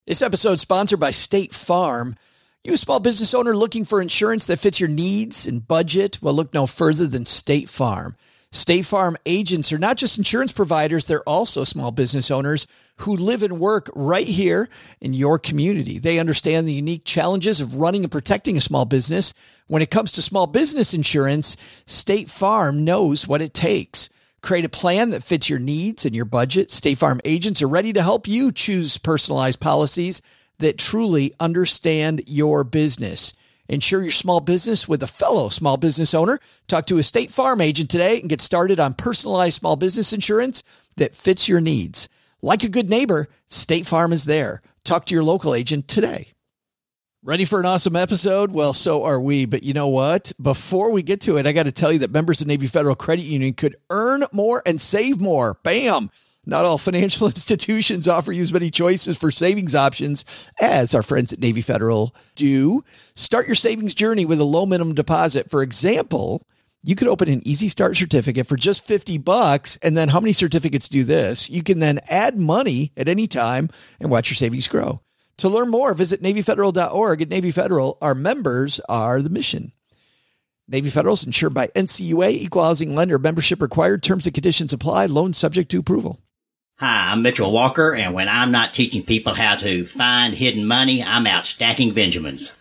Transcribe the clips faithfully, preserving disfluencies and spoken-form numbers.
This episode is sponsored by State Farm. You a small business owner looking for insurance that fits your needs and budget? Well, look no further than State Farm. State Farm agents are not just insurance providers, they're also small business owners who live and work right here in your community. They understand the unique challenges of running and protecting a small business. When it comes to small business insurance, State Farm knows what it takes. Create a plan that fits your needs and your budget. State Farm agents are ready to help you choose personalized policies that truly understand your business. Insure your small business with a fellow small business owner. Talk to a State Farm agent today and get started on personalized small business insurance that fits your needs. Like a good neighbor, State Farm is there. Talk to your local agent today. Ready for an awesome episode? Well, so are we. But you know what? Before we get to it, I got to tell you that members of Navy Federal Credit Union could earn more and save more. Bam! Not all financial institutions offer you as many choices for savings options as our friends at Navy Federal do. Start your savings journey with a low minimum deposit. For example, you could open an Easy Start certificate for just fifty bucks. And then how many certificates do this? You can then add money at any time and watch your savings grow. To learn more, visit Navy Federal dot org. At Navy Federal, our members are the mission. Navy Federal is insured by N C U A, Equal Housing Lender. Membership required. Terms and conditions apply. Loan subject to approval. Hi, I'm Mitchell Walker, and when I'm not teaching people how to find hidden money, I'm out stacking Benjamins.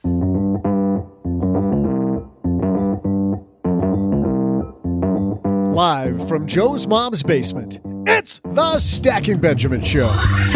Live from Joe's mom's basement, it's the Stacking Benjamin Show.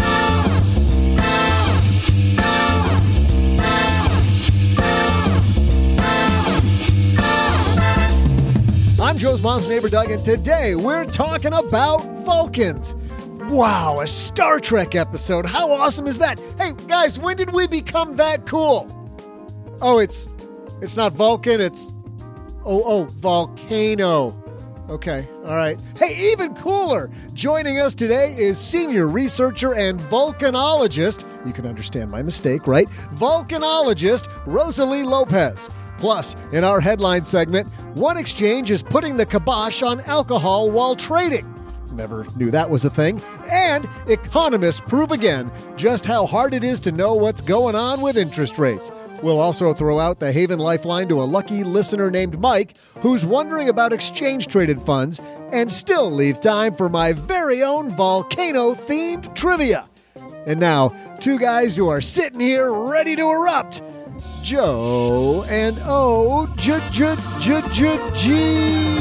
I'm Joe's mom's neighbor, Doug, and today we're talking about Vulcans. Wow, a Star Trek episode. How awesome is that? Hey, guys, when did we become that cool? Oh, it's it's not Vulcan, it's... Oh, oh, volcano. Okay, all right. Hey, even cooler, joining us today is senior researcher and volcanologist, you can understand my mistake, right? Volcanologist Rosalie Lopez. Plus, in our headline segment, one exchange is putting the kibosh on alcohol while trading. Never knew that was a thing. And economists prove again just how hard it is to know what's going on with interest rates. We'll also throw out the Haven Lifeline to a lucky listener named Mike, who's wondering about exchange-traded funds, and still leave time for my very own volcano-themed trivia. And now, two guys who are sitting here ready to erupt. Joe and O J J J J G.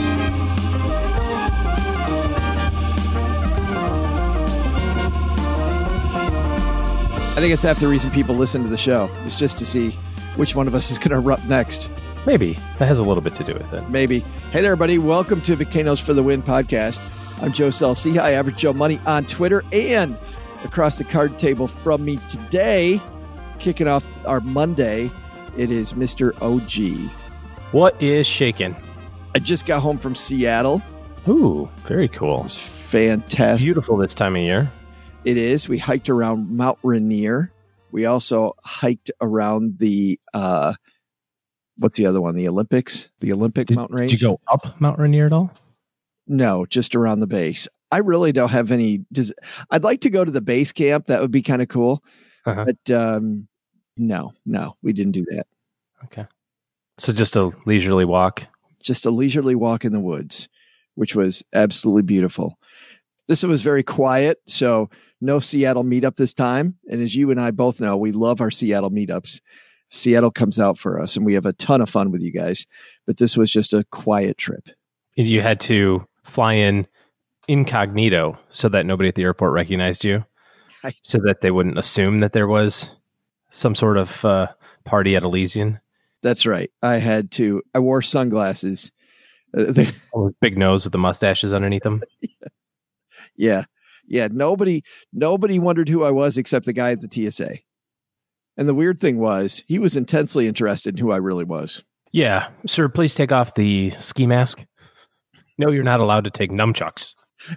I think it's half the reason people listen to the show is just to see which one of us is going to erupt next. Maybe. That has a little bit to do with it. Maybe. Hey there, everybody. Welcome to Volcanoes for the Win podcast. I'm Joe Saul-Sehy, Average Joe Money on Twitter, and across the card table from me today, kicking off our Monday, it is Mister O G. What is shaking? I just got home from Seattle. Ooh, very cool. It was fantastic. Beautiful this time of year. It is. We hiked around Mount Rainier. We also hiked around the, uh, what's the other one? The Olympics? The Olympic did, mountain range? Did you go up Mount Rainier at all? No, just around the base. I really don't have any. Does, I'd like to go to the base camp. That would be kind of cool. Uh-huh. But um, no, no, we didn't do that. Okay. So just a leisurely walk? Just a leisurely walk in the woods, which was absolutely beautiful. This was very quiet, so no Seattle meetup this time. And as you and I both know, we love our Seattle meetups. Seattle comes out for us, and we have a ton of fun with you guys. But this was just a quiet trip. And you had to fly in incognito so that nobody at the airport recognized you, I, so that they wouldn't assume that there was some sort of uh, party at Elysian. That's right. I had to. I wore sunglasses. Uh, they, big nose with the mustaches underneath them. Yeah. Yeah. Nobody, nobody wondered who I was except the guy at the T S A. And the weird thing was he was intensely interested in who I really was. Yeah. Sir, please take off the ski mask. No, you're not allowed to take nunchucks.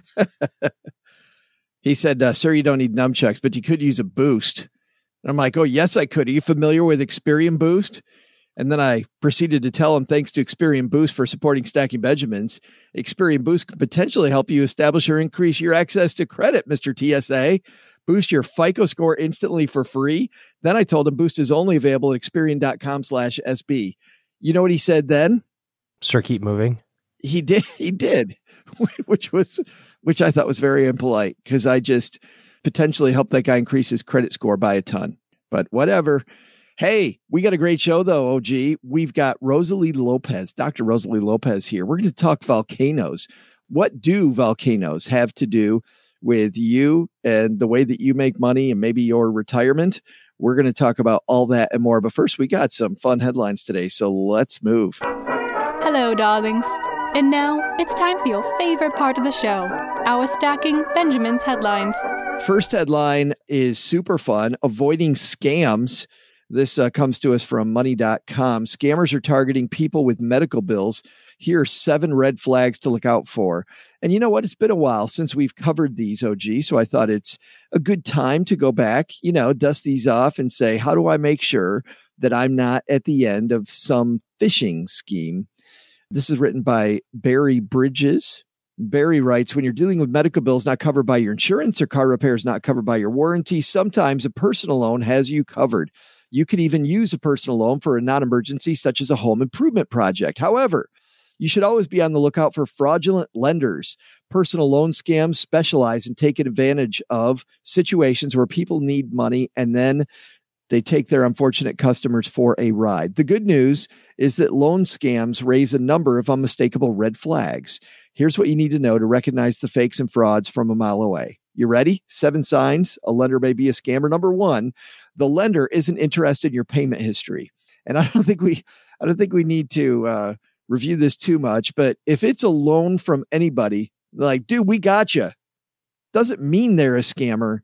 He said, uh, sir, you don't need nunchucks, but you could use a boost. And I'm like, oh, yes, I could. Are you familiar with Experian Boost? And then I proceeded to tell him, thanks to Experian Boost for supporting Stacking Benjamins, Experian Boost could potentially help you establish or increase your access to credit, Mister T S A. Boost your FICO score instantly for free. Then I told him Boost is only available at Experian.com slash SB. You know what he said then? Sir, keep moving. He did. He did, which was, which I thought was very impolite because I just potentially helped that guy increase his credit score by a ton. But whatever. Hey, we got a great show though, O G. We've got Rosalie Lopez, Doctor Rosalie Lopez here. We're going to talk volcanoes. What do volcanoes have to do with you and the way that you make money and maybe your retirement? We're going to talk about all that and more. But first, we got some fun headlines today, so let's move. Hello, darlings. And now it's time for your favorite part of the show, our Stacking Benjamin's headlines. First headline is super fun, avoiding scams. This uh, comes to us from money dot com. Scammers are targeting people with medical bills. Here are seven red flags to look out for. And you know what? It's been a while since we've covered these, O G. So I thought it's a good time to go back, you know, dust these off and say, how do I make sure that I'm not at the end of some phishing scheme? This is written by Barry Bridges. Barry writes, when you're dealing with medical bills not covered by your insurance or car repairs not covered by your warranty, sometimes a personal loan has you covered. You could even use a personal loan for a non-emergency such as a home improvement project. However, you should always be on the lookout for fraudulent lenders. Personal loan scams specialize in taking advantage of situations where people need money and then they take their unfortunate customers for a ride. The good news is that loan scams raise a number of unmistakable red flags. Here's what you need to know to recognize the fakes and frauds from a mile away. You ready? Seven signs a lender may be a scammer. Number one, the lender isn't interested in your payment history. And I don't think we, I don't think we need to uh, review this too much, but if it's a loan from anybody, like, dude, we got you. Doesn't mean they're a scammer,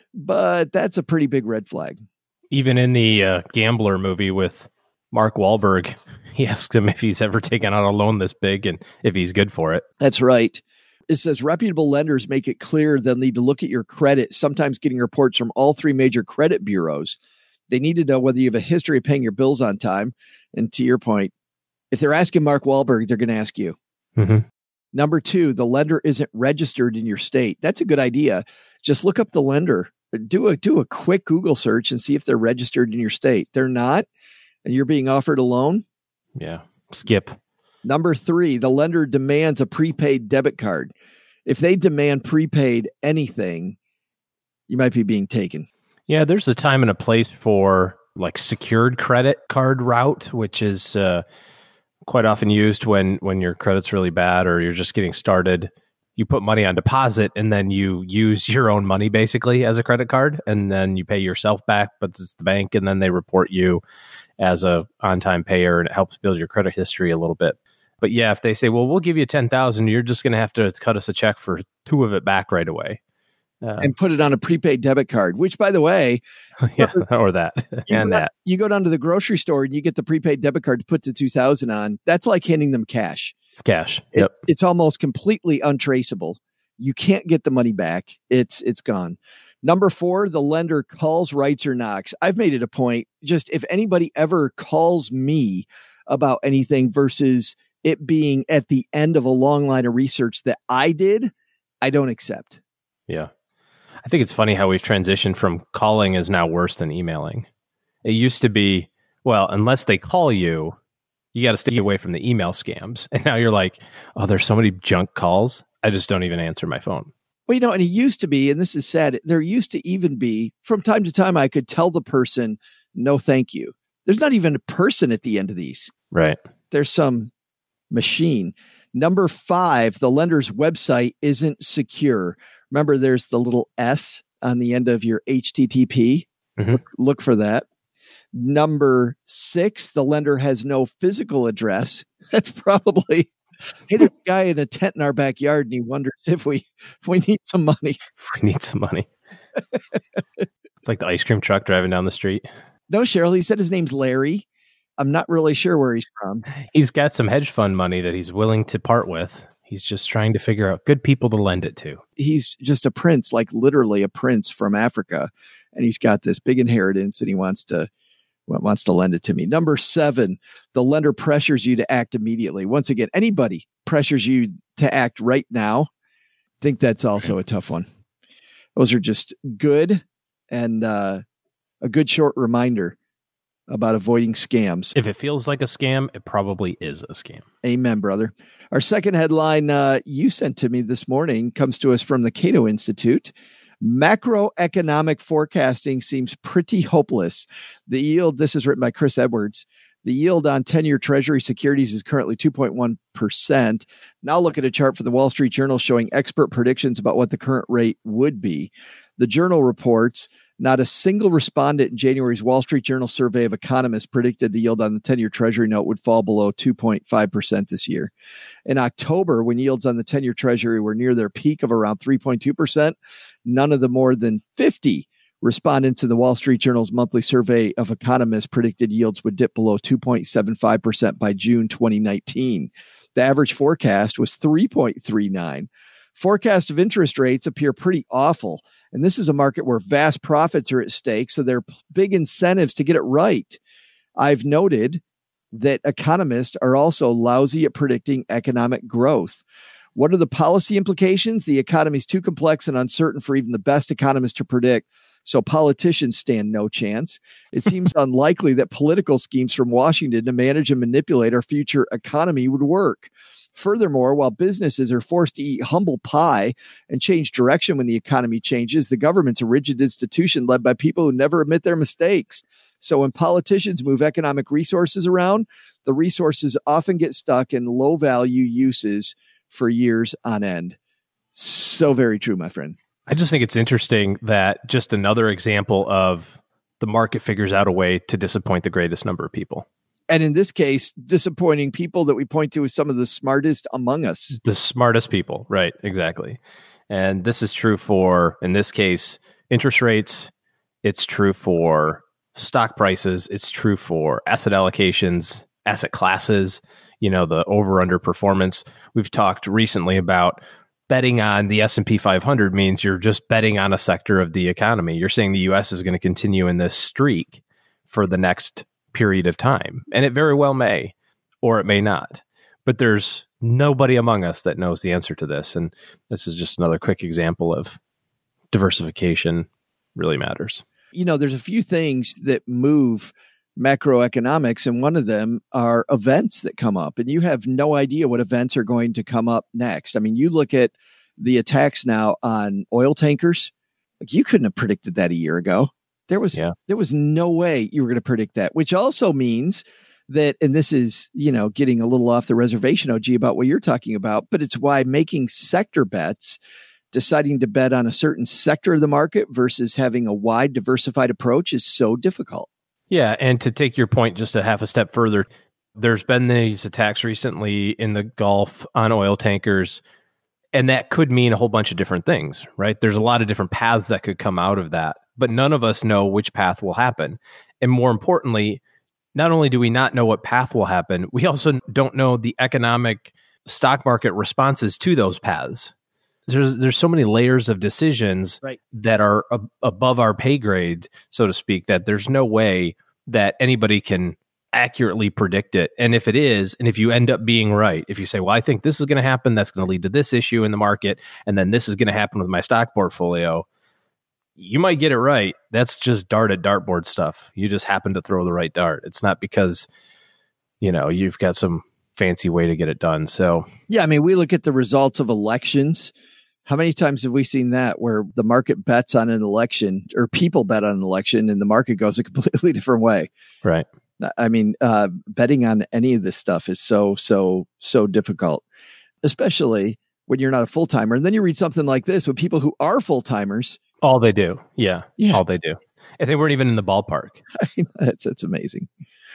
but that's a pretty big red flag. Even in the uh, Gambler movie with Mark Wahlberg, he asked him if he's ever taken out a loan this big and if he's good for it. That's right. It says reputable lenders make it clear they'll need to look at your credit, sometimes getting reports from all three major credit bureaus. They need to know whether you have a history of paying your bills on time. And to your point, if they're asking Mark Wahlberg, they're going to ask you. Mm-hmm. Number two, the lender isn't registered in your state. That's a good idea. Just look up the lender. Do a do a quick Google search and see if they're registered in your state. They're not, and you're being offered a loan. Yeah, skip. Number three, the lender demands a prepaid debit card. If they demand prepaid anything, you might be being taken. Yeah, there's a time and a place for like secured credit card route, which is uh, quite often used when when your credit's really bad or you're just getting started. You put money on deposit and then you use your own money basically as a credit card, and then you pay yourself back, but it's the bank, and then they report you as a on-time payer, and it helps build your credit history a little bit. But yeah, if they say, well, we'll give you ten thousand, you're just going to have to cut us a check for two of it back right away. Uh, and put it on a prepaid debit card, which, by the way, yeah, or that, and go, that. You go down to the grocery store and you get the prepaid debit card to put the two thousand on. That's like handing them cash. Cash. It, yep. It's almost completely untraceable. You can't get the money back. It's it's gone. Number four, the lender calls, writes, or knocks. I've made it a point, just if anybody ever calls me about anything versus it being at the end of a long line of research that I did, I don't accept. Yeah. I think it's funny how we've transitioned from calling is now worse than emailing. It used to be, well, unless they call you, you got to stay away from the email scams. And now you're like, oh, there's so many junk calls. I just don't even answer my phone. Well, you know, and it used to be, and this is sad, there used to even be, from time to time, I could tell the person, no, thank you. There's not even a person at the end of these. Right. There's some machine. Number five, the lender's website isn't secure. Remember, there's the little S on the end of your H T T P. Mm-hmm. Look, look for that. Number six, the lender has no physical address. That's probably, hey, there's a guy in a tent in our backyard and he wonders if we if we need some money. We need some money. It's like the ice cream truck driving down the street. No, Cheryl, he said his name's Larry. I'm not really sure where he's from. He's got some hedge fund money that he's willing to part with. He's just trying to figure out good people to lend it to. He's just a prince, like literally a prince from Africa. And he's got this big inheritance and he wants to wants to lend it to me. Number seven, the lender pressures you to act immediately. Once again, anybody pressures you to act right now. I think that's also a tough one. Those are just good and uh, a good short reminder about avoiding scams. If it feels like a scam, it probably is a scam. Amen, brother. Our second headline uh, you sent to me this morning comes to us from the Cato Institute. Macroeconomic forecasting seems pretty hopeless. The yield, this is written by Chris Edwards, the yield on ten-year Treasury securities is currently two point one percent. Now look at a chart for the Wall Street Journal showing expert predictions about what the current rate would be. The Journal reports not a single respondent in January's Wall Street Journal survey of economists predicted the yield on the ten-year Treasury note would fall below two point five percent this year. In October, when yields on the ten-year Treasury were near their peak of around three point two percent, none of the more than fifty respondents in the Wall Street Journal's monthly survey of economists predicted yields would dip below two point seven five percent by June twenty nineteen. The average forecast was three point three nine. Forecasts of interest rates appear pretty awful. And this is a market where vast profits are at stake, so there are big incentives to get it right. I've noted that economists are also lousy at predicting economic growth. What are the policy implications? The economy is too complex and uncertain for even the best economists to predict, so politicians stand no chance. It seems unlikely that political schemes from Washington to manage and manipulate our future economy would work. Furthermore, while businesses are forced to eat humble pie and change direction when the economy changes, the government's a rigid institution led by people who never admit their mistakes. So when politicians move economic resources around, the resources often get stuck in low-value uses for years on end. So very true, my friend. I just think it's interesting that just another example of the market figures out a way to disappoint the greatest number of people. And in this case, disappointing people that we point to as some of the smartest among us. The smartest people, right, exactly. And this is true for, in this case, interest rates. It's true for stock prices. It's true for asset allocations, asset classes, you know, the over-under performance. We've talked recently about betting on the S and P five hundred means you're just betting on a sector of the economy. You're saying the U S is going to continue in this streak for the next period of time. And it very well may, or it may not. But there's nobody among us that knows the answer to this. And this is just another quick example of diversification really matters. You know, there's a few things that move macroeconomics, and one of them are events that come up. And you have no idea what events are going to come up next. I mean, you look at the attacks now on oil tankers. Like, you couldn't have predicted that a year ago. There was yeah. there was no way you were going to predict that, which also means that, and this is, you know, getting a little off the reservation, O G, about what you're talking about, but it's why making sector bets, deciding to bet on a certain sector of the market versus having a wide diversified approach is so difficult. Yeah. And to take your point just a half a step further, there's been these attacks recently in the Gulf on oil tankers, and that could mean a whole bunch of different things, right? There's a lot of different paths that could come out of that, but none of us know which path will happen. And more importantly, not only do we not know what path will happen, we also don't know the economic stock market responses to those paths. There's there's so many layers of decisions right. that are ab- above our pay grade, so to speak, that there's no way that anybody can accurately predict it. And if it is, and if you end up being right, if you say, well, I think this is going to happen, that's going to lead to this issue in the market, and then this is going to happen with my stock portfolio, you might get it right. That's just dart at dartboard stuff. You just happen to throw the right dart. It's not because, you know, you've got some fancy way to get it done. So, yeah, I mean, we look at the results of elections. How many times have we seen that where the market bets on an election, or people bet on an election, and the market goes a completely different way? Right. I mean, uh, betting on any of this stuff is so, so, so difficult, especially when you're not a full timer. And then you read something like this with people who are full timers. All they do. Yeah, yeah. All they do. And they weren't even in the ballpark. That's, that's amazing.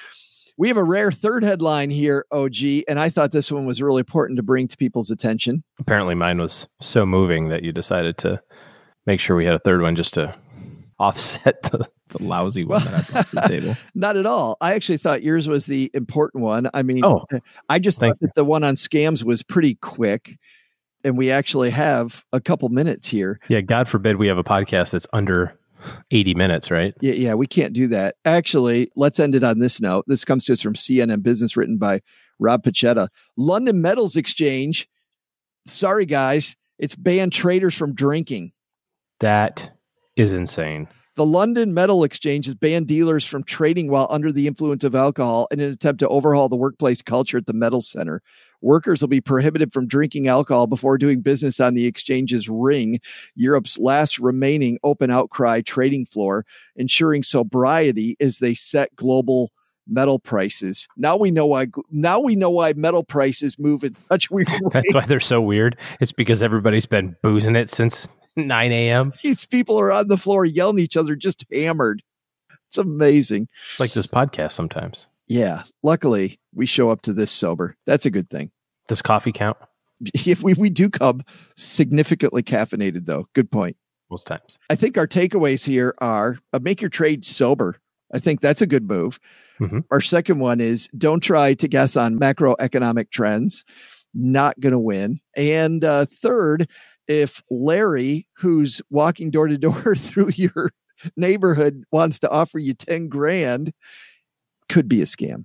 We have a rare third headline here, O G, and I thought this one was really important to bring to people's attention. Apparently mine was so moving that you decided to make sure we had a third one just to offset the, the lousy one well, that I brought to the table. Not at all. I actually thought yours was the important one. I mean, oh, I just thought you. that the one on scams was pretty quick, and we actually have a couple minutes here. Yeah, God forbid we have a podcast that's under eighty minutes, right? Yeah, yeah, we can't do that. Actually, let's end it on this note. This comes to us from C N N Business, written by Rob Pachetta. London Metals Exchange, sorry guys, it's banned traders from drinking. That is insane. The London Metal Exchange has banned dealers from trading while under the influence of alcohol in an attempt to overhaul the workplace culture at the Metal Center. Workers will be prohibited from drinking alcohol before doing business on the exchange's ring, Europe's last remaining open outcry trading floor, ensuring sobriety as they set global metal prices. Now we know why. Now we know why metal prices move in such weird ways. That's why they're so weird. It's because everybody's been boozing it since nine a.m. These people are on the floor yelling at each other, just hammered. It's amazing. It's like this podcast sometimes. Yeah. Luckily, we show up to this sober. That's a good thing. Does coffee count? If we, we do come significantly caffeinated, though. Good point. Most times. I think our takeaways here are uh, make your trade sober. I think that's a good move. Mm-hmm. Our second one is don't try to guess on macroeconomic trends. Not going to win. And uh, third, if Larry, who's walking door to door through your neighborhood, wants to offer you ten grand, could be a scam.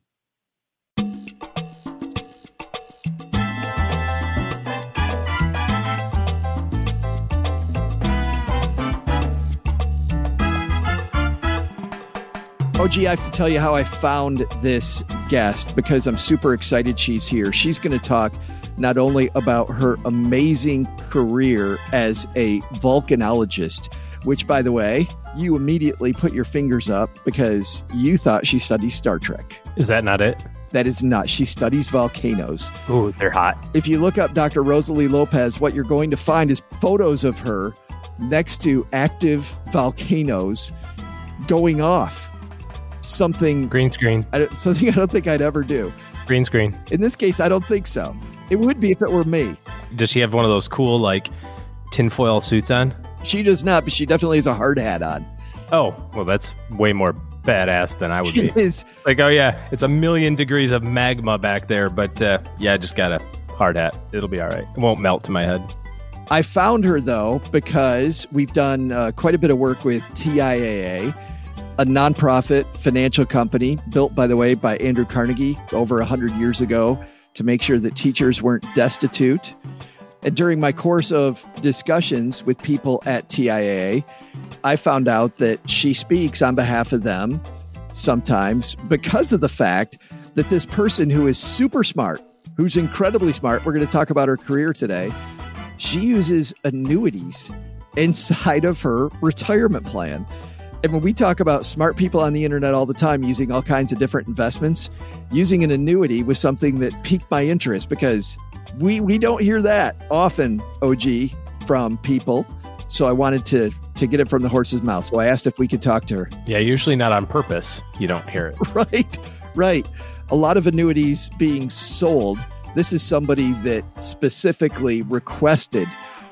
Oh, gee, I have to tell you how I found this guest because I'm super excited she's here. She's going to talk not only about her amazing career as a volcanologist, which, by the way, you immediately put your fingers up because you thought she studies Star Trek. Is that not it? That is not. She studies volcanoes. Ooh, they're hot. If you look up Doctor Rosalie Lopez, what you're going to find is photos of her next to active volcanoes going off. Something green screen. I don't, something I don't think I'd ever do. Green screen. In this case, I don't think so. It would be if it were me. Does she have one of those cool like tinfoil suits on? She does not, but she definitely has a hard hat on. Oh, well, that's way more badass than I would be. It is. Like, oh yeah, it's a million degrees of magma back there, but uh, yeah, I just got a hard hat. It'll be all right. It won't melt to my head. I found her though because we've done uh, quite a bit of work with T I A A. A nonprofit financial company built, by the way, by Andrew Carnegie over one hundred years ago to make sure that teachers weren't destitute. And during my course of discussions with people at T I A A, I found out that she speaks on behalf of them sometimes because of the fact that this person who is super smart, who's incredibly smart, we're going to talk about her career today, she uses annuities inside of her retirement plan. And when we talk about smart people on the internet all the time using all kinds of different investments, using an annuity was something that piqued my interest because we we don't hear that often, O G, from people. So I wanted to to get it from the horse's mouth. So I asked if we could talk to her. Yeah, usually not on purpose. You don't hear it. Right, right. A lot of annuities being sold. This is somebody that specifically requested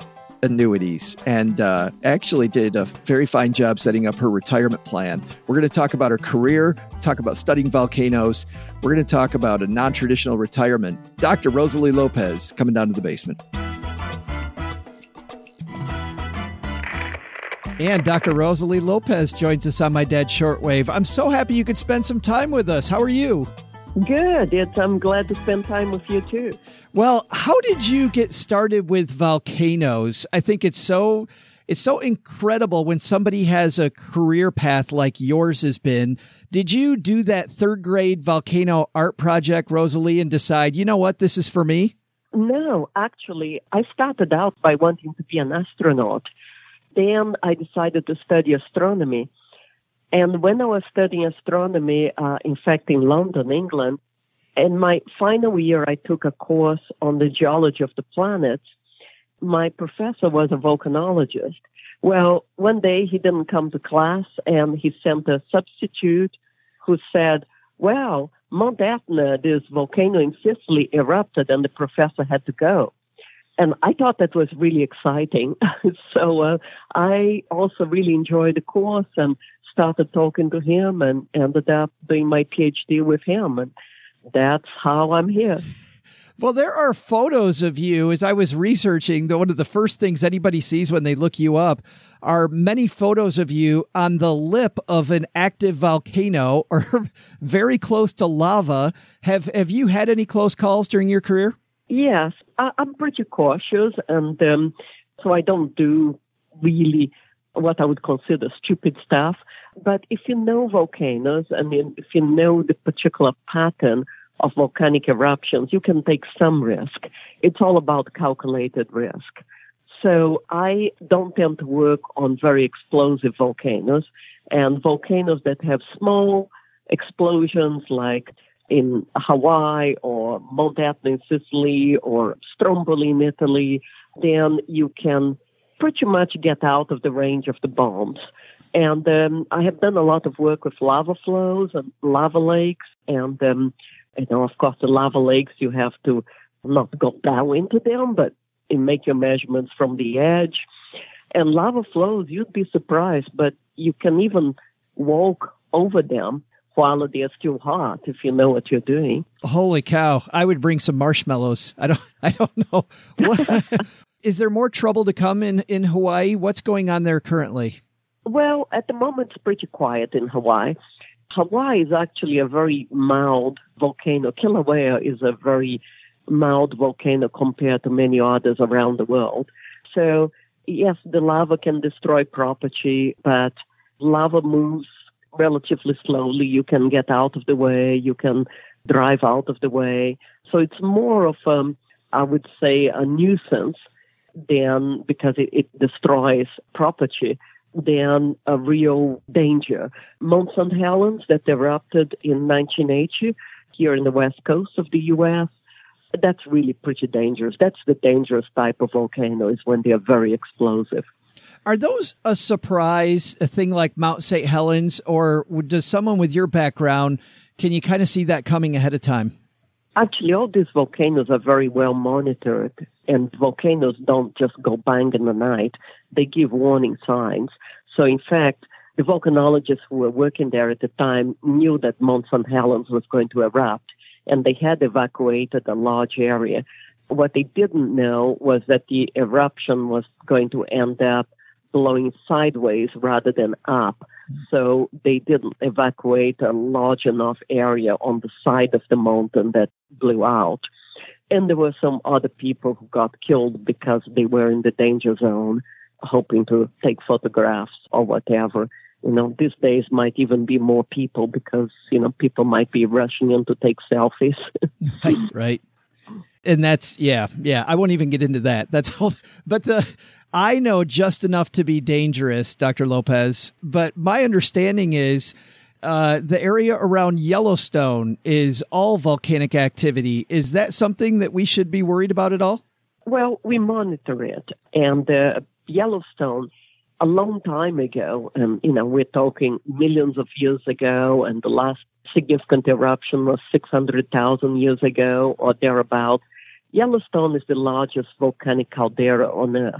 annuities and uh, actually did a very fine job setting up her retirement plan. We're going to talk about her career, talk about studying volcanoes. We're going to talk about a non-traditional retirement. Doctor Rosalie Lopez coming down to the basement. And Doctor Rosalie Lopez joins us on My Dad's Shortwave. I'm so happy you could spend some time with us. How are you? Good. It's, I'm glad to spend time with you, too. Well, how did you get started with volcanoes? I think it's so it's so incredible when somebody has a career path like yours has been. Did you do that third grade volcano art project, Rosalie, and decide, you know what, this is for me? No, actually, I started out by wanting to be an astronaut. Then I decided to study astronomy. And when I was studying astronomy, uh, in fact, in London, England, in my final year, I took a course on the geology of the planets. My professor was a volcanologist. Well, one day he didn't come to class and he sent a substitute who said, well, Mount Etna, this volcano in Sicily, erupted and the professor had to go. And I thought that was really exciting. so uh, I also really enjoyed the course and started talking to him and ended up doing my PhD with him. And that's how I'm here. Well, there are photos of you. As I was researching, the, one of the first things anybody sees when they look you up are many photos of you on the lip of an active volcano or very close to lava. Have Have you had any close calls during your career? Yes, I, I'm pretty cautious, and um, so I don't do really what I would consider stupid stuff. But if you know volcanoes, and if you know the particular pattern of volcanic eruptions, you can take some risk. It's all about calculated risk. So I don't tend to work on very explosive volcanoes, and volcanoes that have small explosions like in Hawaii or Mount Etna in Sicily or Stromboli in Italy, then you can pretty much get out of the range of the bombs. And um, I have done a lot of work with lava flows and lava lakes. And, um, you know, of course, the lava lakes, you have to not go down into them, but make your measurements from the edge. And lava flows, you'd be surprised, but you can even walk over them while they're still hot, if you know what you're doing. Holy cow. I would bring some marshmallows. I don't I don't know. What, is there more trouble to come in, in Hawaii? What's going on there currently? Well, at the moment, it's pretty quiet in Hawaii. Hawaii is actually a very mild volcano. Kilauea is a very mild volcano compared to many others around the world. So, yes, the lava can destroy property, but lava moves relatively slowly. You can get out of the way. You can drive out of the way. So it's more of, um, I would say, a nuisance than, because it, it destroys property, than a real danger. Mount Saint Helens that erupted in nineteen eighty here in the west coast of the U S, that's really pretty dangerous. That's the dangerous type of volcano, is when they are very explosive. Are those a surprise, a thing like Mount Saint Helens, or does someone with your background, can you kind of see that coming ahead of time? Actually, all these volcanoes are very well monitored, and volcanoes don't just go bang in the night. They give warning signs. So, in fact, the volcanologists who were working there at the time knew that Mount Saint Helens was going to erupt, and they had evacuated a large area. What they didn't know was that the eruption was going to end up blowing sideways rather than up. So they didn't evacuate a large enough area on the side of the mountain that blew out. And there were some other people who got killed because they were in the danger zone, hoping to take photographs or whatever. You know, these days might even be more people because, you know, people might be rushing in to take selfies. Right, right. And that's, yeah, yeah, I won't even get into that. That's all. But the, I know just enough to be dangerous, Doctor Lopez, but my understanding is uh, the area around Yellowstone is all volcanic activity. Is that something that we should be worried about at all? Well, we monitor it. And uh, Yellowstone, a long time ago, and, you know, we're talking millions of years ago, and the last significant eruption was six hundred thousand years ago or thereabout. Yellowstone is the largest volcanic caldera on Earth.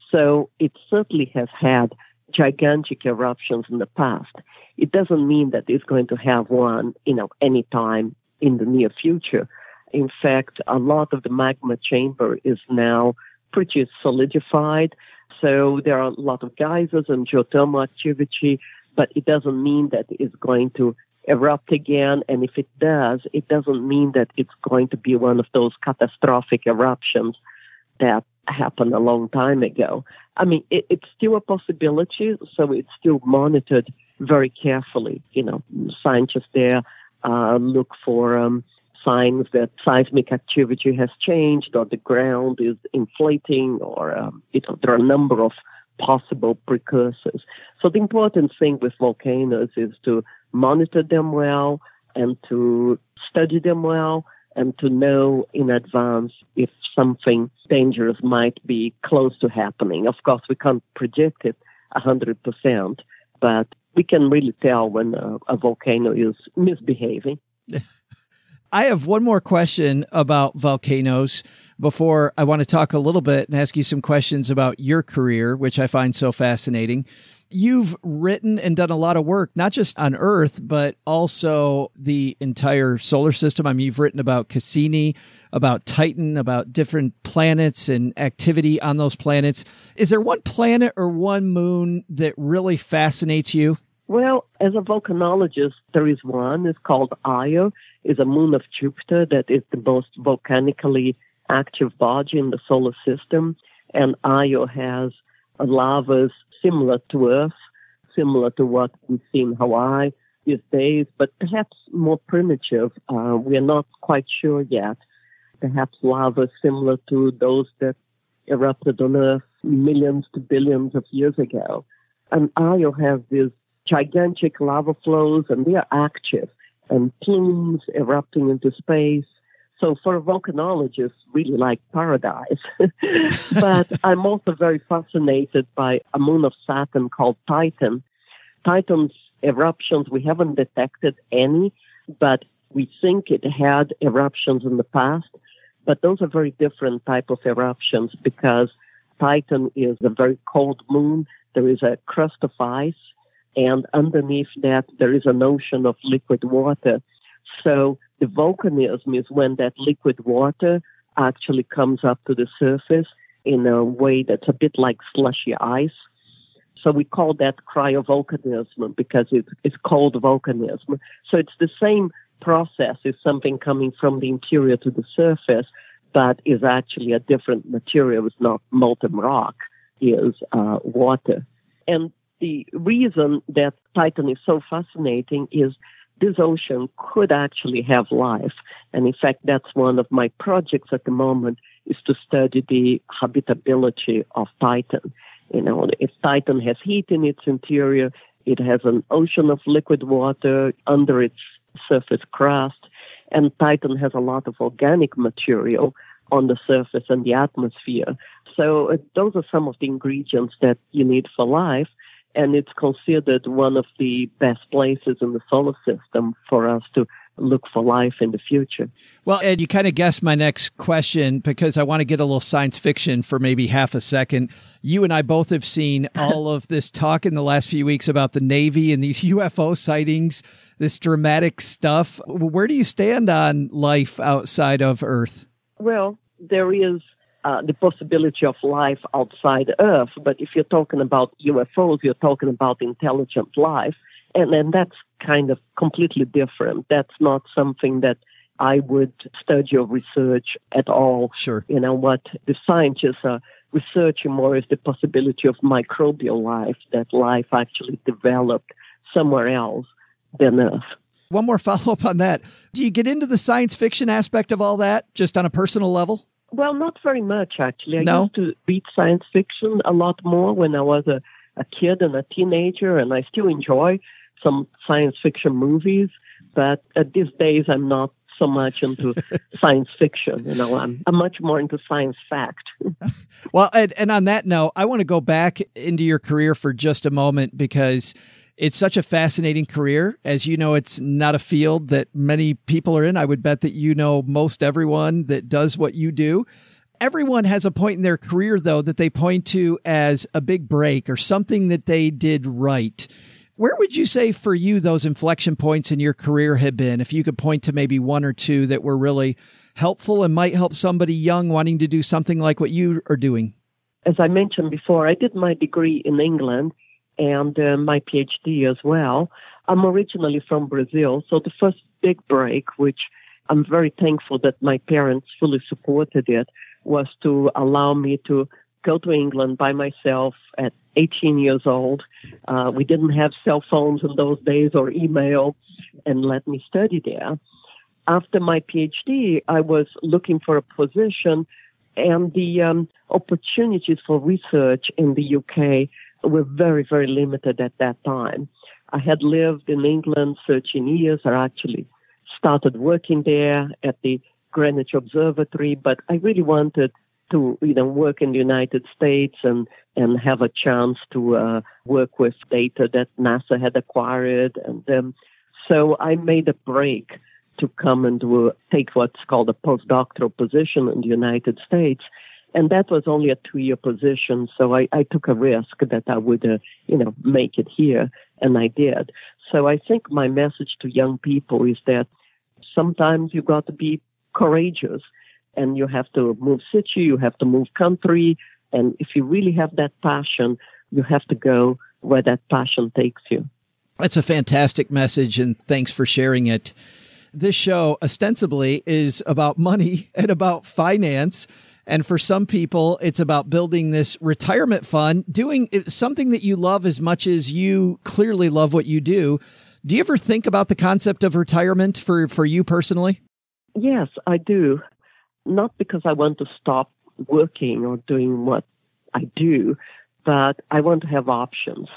So it certainly has had gigantic eruptions in the past. It doesn't mean that it's going to have one, you know, anytime in the near future. In fact, a lot of the magma chamber is now pretty solidified. So there are a lot of geysers and geothermal activity, but it doesn't mean that it's going to erupt again. And if it does, it doesn't mean that it's going to be one of those catastrophic eruptions that happened a long time ago. I mean, it, it's still a possibility, so it's still monitored very carefully. You know, scientists there uh, look for um, signs that seismic activity has changed, or the ground is inflating, or um, you know, there are a number of possible precursors. So the important thing with volcanoes is to monitor them well and to study them well and to know in advance if something dangerous might be close to happening. Of course, we can't predict it one hundred percent, but we can really tell when a, a volcano is misbehaving. I have one more question about volcanoes before I want to talk a little bit and ask you some questions about your career, which I find so fascinating. You've written and done a lot of work, not just on Earth, but also the entire solar system. I mean, you've written about Cassini, about Titan, about different planets and activity on those planets. Is there one planet or one moon that really fascinates you? Well, as a volcanologist, there is one. It's called Io. It's a moon of Jupiter that is the most volcanically active body in the solar system. And Io has lavas similar to Earth, similar to what we see in Hawaii these days, but perhaps more primitive. Uh, we are not quite sure yet. Perhaps lava similar to those that erupted on Earth millions to billions of years ago. And Io has these gigantic lava flows, and they are active, and plumes erupting into space. So for a volcanologist, really like paradise. But I'm also very fascinated by a moon of Saturn called Titan. Titan's eruptions, we haven't detected any, but we think it had eruptions in the past. But those are very different type of eruptions because Titan is a very cold moon. There is a crust of ice, and underneath that there is an ocean of liquid water. So the volcanism is when that liquid water actually comes up to the surface in a way that's a bit like slushy ice. So we call that cryovolcanism because it's, it's cold volcanism. So it's the same process as something coming from the interior to the surface, but is actually a different material. It's not molten rock, is uh, water. And the reason that Titan is so fascinating is this ocean could actually have life. And in fact, that's one of my projects at the moment, is to study the habitability of Titan. You know, if Titan has heat in its interior, it has an ocean of liquid water under its surface crust, and Titan has a lot of organic material on the surface and the atmosphere. So uh, those are some of the ingredients that you need for life, and it's considered one of the best places in the solar system for us to look for life in the future. Well, Ed, you kind of guessed my next question because I want to get a little science fiction for maybe half a second. You and I both have seen all of this talk in the last few weeks about the Navy and these U F O sightings, this dramatic stuff. Where do you stand on life outside of Earth? Well, there is uh, the possibility of life outside Earth, but if you're talking about U F Os, you're talking about intelligent life. And then that's kind of completely different. That's not something that I would study or research at all. Sure. You know, what the scientists are researching more is the possibility of microbial life, that life actually developed somewhere else than Earth. One more follow-up on that. Do you get into the science fiction aspect of all that, just on a personal level? Well, not very much, actually. I No? used to read science fiction a lot more when I was a, a kid and a teenager, and I still enjoy some science fiction movies, but at these days I'm not so much into science fiction. You know, I'm, I'm much more into science fact. Well, and, and on that note, I want to go back into your career for just a moment because it's such a fascinating career. As you know, it's not a field that many people are in. I would bet that you know most everyone that does what you do. Everyone has a point in their career, though, that they point to as a big break or something that they did right. Where would you say for you those inflection points in your career have been? If you could point to maybe one or two that were really helpful and might help somebody young wanting to do something like what you are doing. As I mentioned before, I did my degree in England and uh, my PhD as well. I'm originally from Brazil, so the first big break, which I'm very thankful that my parents fully supported it, was to allow me to go to England by myself at eighteen years old. Uh, we didn't have cell phones in those days or email, and let me study there. After my PhD, I was looking for a position, and the um, opportunities for research in the U K were very, very limited at that time. I had lived in England thirteen years. I actually started working there at the Greenwich Observatory, but I really wanted to, you know, work in the United States and, and have a chance to uh, work with data that NASA had acquired. And um, so I made a break to come and do, take what's called a postdoctoral position in the United States. And that was only a two-year position, so I, I took a risk that I would, uh, you know, make it here, and I did. So I think my message to young people is that sometimes you got to be courageous, and you have to move city, you have to move country, and if you really have that passion, you have to go where that passion takes you. That's a fantastic message, and thanks for sharing it. This show ostensibly is about money and about finance. And for some people, it's about building this retirement fund, doing something that you love as much as you clearly love what you do. Do you ever think about the concept of retirement for, for you personally? Yes, I do. Not because I want to stop working or doing what I do, but I want to have options.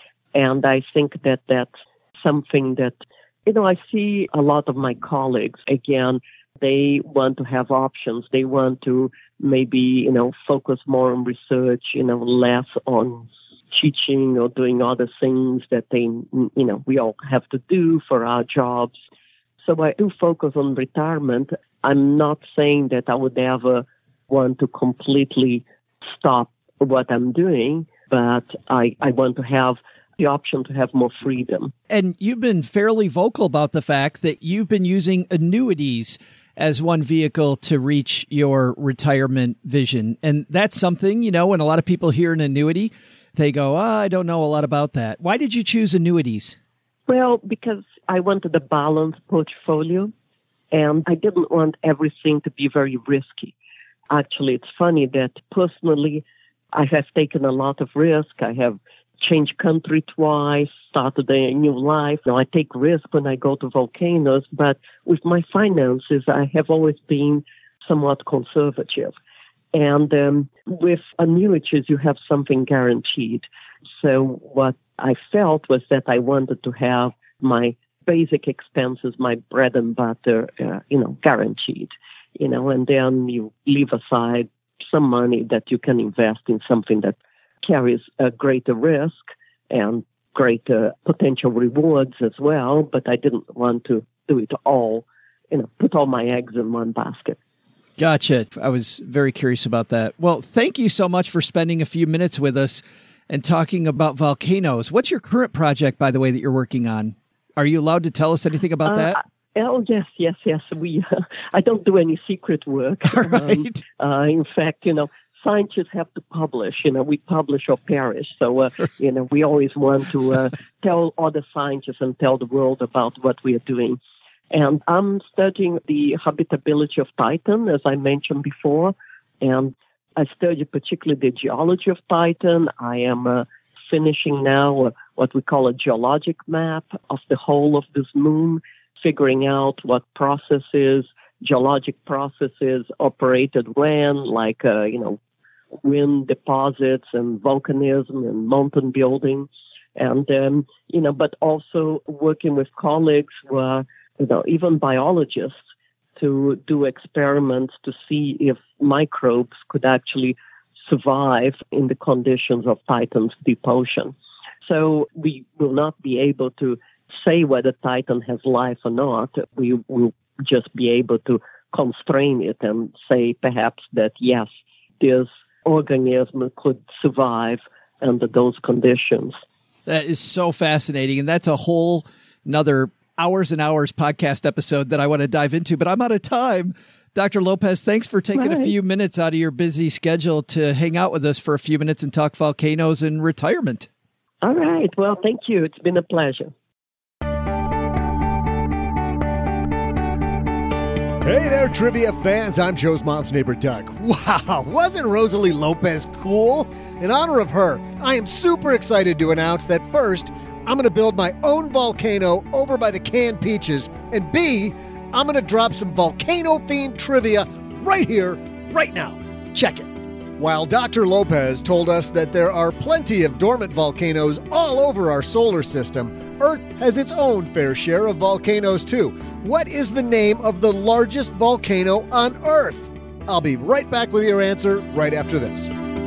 And I think that that's something that, you know, I see a lot of my colleagues, again, they want to have options. They want to maybe, you know, focus more on research, you know, less on teaching or doing other things that they, you know, we all have to do for our jobs. So I do focus on retirement. I'm not saying that I would ever want to completely stop what I'm doing, but I, I want to have the option to have more freedom. And you've been fairly vocal about the fact that you've been using annuities as one vehicle to reach your retirement vision. And that's something, you know, when a lot of people hear an annuity, they go, oh, I don't know a lot about that. Why did you choose annuities? Well, because I wanted a balanced portfolio, and I didn't want everything to be very risky. Actually, it's funny that personally, I have taken a lot of risk. I have changed country twice, started a new life. Now, I take risk when I go to volcanoes, but with my finances, I have always been somewhat conservative. And um, with annuities, you have something guaranteed. So what I felt was that I wanted to have my basic expenses, my bread and butter, uh, you know, guaranteed, you know, and then you leave aside some money that you can invest in something that carries a greater risk and greater potential rewards as well. But I didn't want to do it all, you know, put all my eggs in one basket. Gotcha. I was very curious about that. Well, thank you so much for spending a few minutes with us and talking about volcanoes. What's your current project, by the way, that you're working on? Are you allowed to tell us anything about uh, that? Oh, yes, yes, yes. We. Uh, I don't do any secret work. All right. Um, uh, in fact, you know, scientists have to publish. You know, we publish or perish. So, uh, you know, we always want to uh, tell other scientists and tell the world about what we are doing. And I'm studying the habitability of Titan, as I mentioned before. And I study particularly the geology of Titan. I am uh, finishing now uh, what we call a geologic map of the whole of this moon, figuring out what processes, geologic processes operated when, like, uh, you know, wind deposits and volcanism and mountain building. And, um, you know, but also working with colleagues who are, you know, even biologists, to do experiments to see if microbes could actually survive in the conditions of Titan's deep ocean. So we will not be able to say whether Titan has life or not. We will just be able to constrain it and say perhaps that, yes, this organism could survive under those conditions. That is so fascinating. And that's a whole another hours and hours podcast episode that I want to dive into, but I'm out of time. Doctor Lopez, thanks for taking right. a few minutes out of your busy schedule to hang out with us for a few minutes and talk volcanoes and retirement. All right. Well, thank you. It's been a pleasure. Hey there, trivia fans. I'm Joe's mom's neighbor, Doug. Wow, wasn't Rosalie Lopez cool? In honor of her, I am super excited to announce that first, I'm going to build my own volcano over by the canned peaches, and B, I'm going to drop some volcano-themed trivia right here, right now. Check it. While Doctor Lopez told us that there are plenty of dormant volcanoes all over our solar system, Earth has its own fair share of volcanoes too. What is the name of the largest volcano on Earth? I'll be right back with your answer right after this.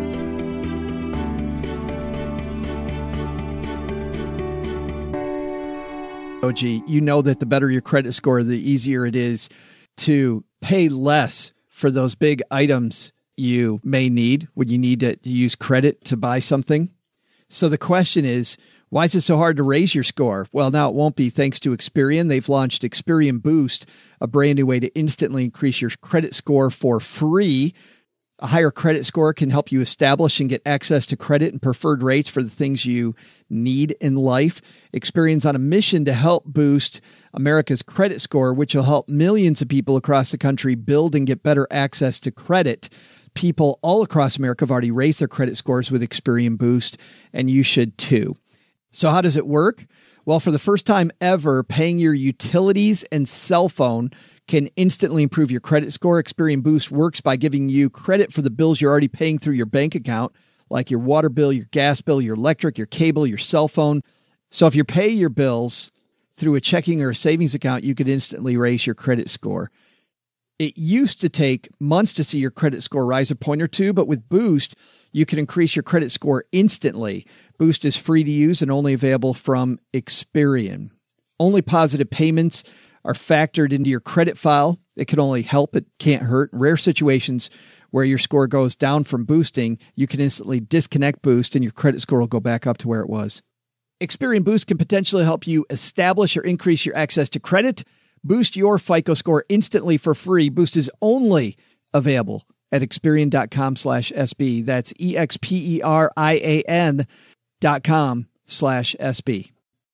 O G, you know that the better your credit score, the easier it is to pay less for those big items you may need when you need to use credit to buy something. So the question is, why is it so hard to raise your score? Well, now it won't be thanks to Experian. They've launched Experian Boost, a brand new way to instantly increase your credit score for free. A higher credit score can help you establish and get access to credit and preferred rates for the things you need in life. Experian's on a mission to help boost America's credit score, which will help millions of people across the country build and get better access to credit. people all across America have already raised their credit scores with Experian Boost, and you should too. So how does it work? Well, for the first time ever, paying your utilities and cell phone can instantly improve your credit score. Experian Boost works by giving you credit for the bills you're already paying through your bank account, like your water bill, your gas bill, your electric, your cable, your cell phone. So if you pay your bills through a checking or a savings account, you could instantly raise your credit score. It used to take months to see your credit score rise a point or two, but with Boost, you can increase your credit score instantly. Boost is free to use and only available from Experian. Only positive payments are factored into your credit file. It can only help, it can't hurt. In rare situations where your score goes down from boosting, you can instantly disconnect Boost and your credit score will go back up to where it was. Experian Boost can potentially help you establish or increase your access to credit. Boost your FICO score instantly for free. Boost is only available at Experian.com slash SB. That's E-X-P-E-R-I-A-N dot com slash SB.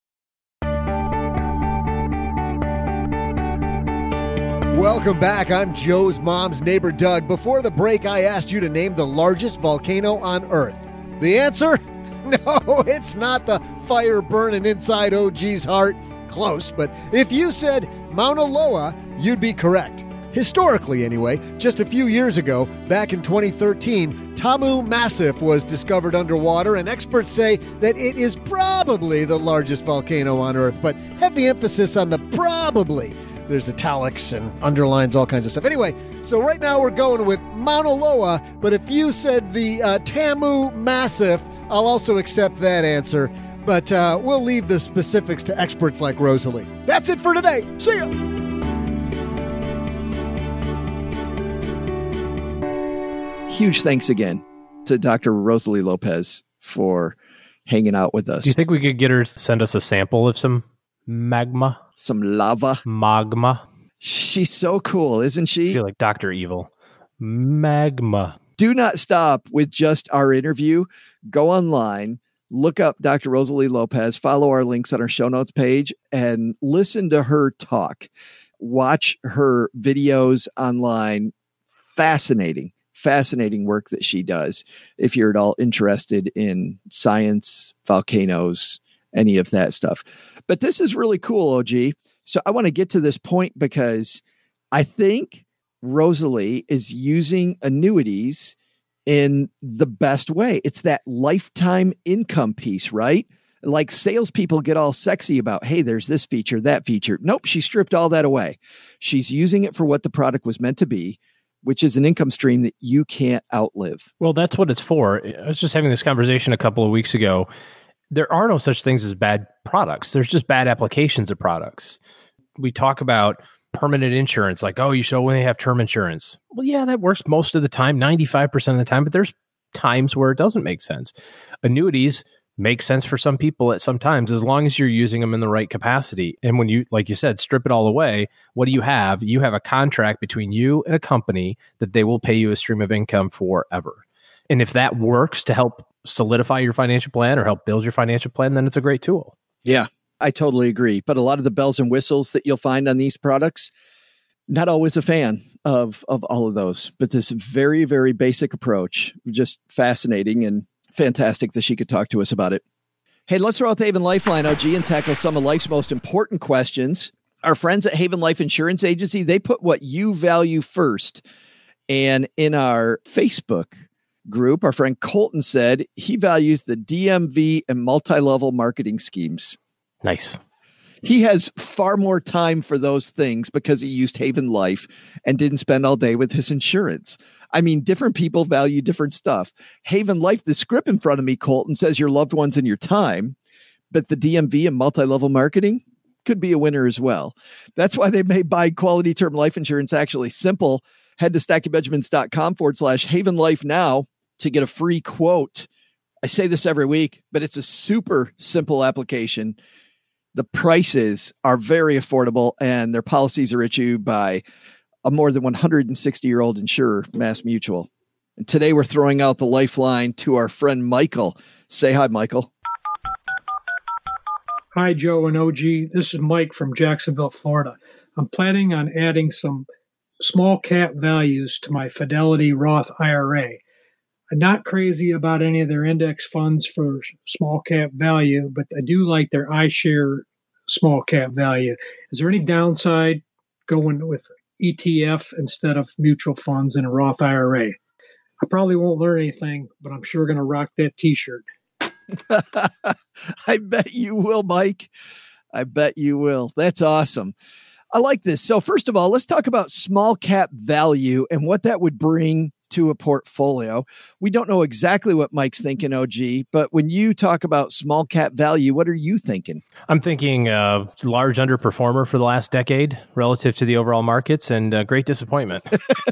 Welcome back. I'm Joe's mom's neighbor, Doug. Before the break, I asked you to name the largest volcano on Earth. The answer? No, it's not the fire burning inside O G's heart. Close, but if you said Mauna Loa, you'd be correct. Historically, anyway, just a few years ago, back in twenty thirteen, Tamu Massif was discovered underwater, and experts say that it is probably the largest volcano on Earth, but heavy emphasis on the probably. There's italics and underlines, all kinds of stuff. Anyway, so right now we're going with Mauna Loa, but if you said the uh, Tamu Massif, I'll also accept that answer. But uh, we'll leave the specifics to experts like Rosalie. That's it for today. See ya! Huge thanks again to Doctor Rosalie Lopez for hanging out with us. Do you think we could get her to send us a sample of some magma? Some lava? Magma. She's so cool, isn't she? I feel like Doctor Evil. Magma. Do not stop with just our interview. Go online, look up Doctor Rosalie Lopez, follow our links on our show notes page, and listen to her talk. Watch her videos online. Fascinating, fascinating work that she does. If you're at all interested in science, volcanoes, any of that stuff. But this is really cool, O G. So I want to get to this point because I think Rosalie is using annuities in the best way. It's that lifetime income piece, right? Like salespeople get all sexy about, hey, there's this feature, that feature. Nope, she stripped all that away. She's using it for what the product was meant to be, which is an income stream that you can't outlive. Well, that's what it's for. I was just having this conversation a couple of weeks ago. There are no such things as bad products. There's just bad applications of products. We talk about permanent insurance, like, oh, you should only have term insurance. Well, yeah, that works most of the time, ninety-five percent of the time, but there's times where it doesn't make sense. Annuities make sense for some people at some times, as long as you're using them in the right capacity. And when you, like you said, strip it all away, what do you have? You have a contract between you and a company that they will pay you a stream of income forever. And if that works to help solidify your financial plan or help build your financial plan, then it's a great tool. Yeah, I totally agree. But a lot of the bells and whistles that you'll find on these products, not always a fan of, of all of those. But this very, very basic approach, just fascinating and fantastic that she could talk to us about it. Hey, let's throw out the Haven Lifeline, O G, and tackle some of life's most important questions. Our friends at Haven Life Insurance Agency, they put what you value first. And in our Facebook group, our friend Colton said he values the D M V and multi-level marketing schemes. Nice. He has far more time for those things because he used Haven Life and didn't spend all day with his insurance. I mean, different people value different stuff. Haven Life, the script in front of me, Colton, says your loved ones and your time, but the D M V and multi-level marketing could be a winner as well. That's why they made buying quality term life insurance actually simple. Head to stackingbenjamins.com forward slash Haven Life now to get a free quote. I say this every week, but it's a super simple application. The prices are very affordable, and their policies are issued by a more than one hundred sixty-year-old insurer, Mass Mutual. And today we're throwing out the lifeline to our friend Michael. Say hi, Michael. Hi, Joe and O G. This is Mike from Jacksonville, Florida. I'm planning on adding some small cap values to my Fidelity Roth I R A. I'm not crazy about any of their index funds for small cap value, but I do like their iShare small cap value. Is there any downside going with E T F instead of mutual funds in a Roth I R A? I probably won't learn anything, but I'm sure going to rock that T-shirt. I bet you will, Mike. I bet you will. That's awesome. I like this. So first of all, let's talk about small cap value and what that would bring to a portfolio. We don't know exactly what Mike's thinking, O G, but when you talk about small cap value, what are you thinking? I'm thinking uh, large underperformer for the last decade relative to the overall markets, and uh, great disappointment.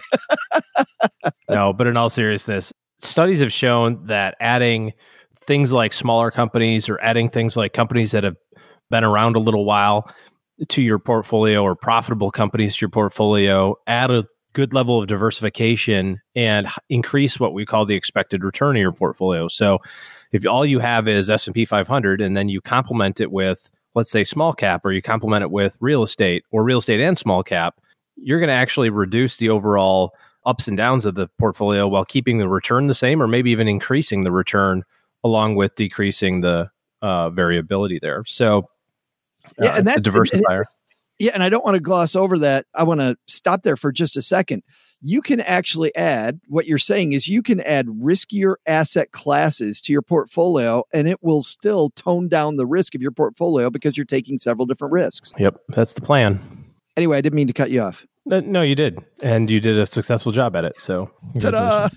No, but in all seriousness, studies have shown that adding things like smaller companies or adding things like companies that have been around a little while to your portfolio, or profitable companies to your portfolio, add a good level of diversification and increase what we call the expected return in your portfolio. So if all you have is S and P five hundred and then you complement it with, let's say, small cap, or you complement it with real estate or real estate and small cap, you're going to actually reduce the overall ups and downs of the portfolio while keeping the return the same, or maybe even increasing the return along with decreasing the uh, variability there. So uh, yeah, and that's a diversifier. Yeah, and I don't want to gloss over that. I want to stop there for just a second. You can actually add, what you're saying is you can add riskier asset classes to your portfolio, and it will still tone down the risk of your portfolio because you're taking several different risks. Yep, that's the plan. Anyway, I didn't mean to cut you off. Uh, no, you did. And you did a successful job at it. So, ta-da!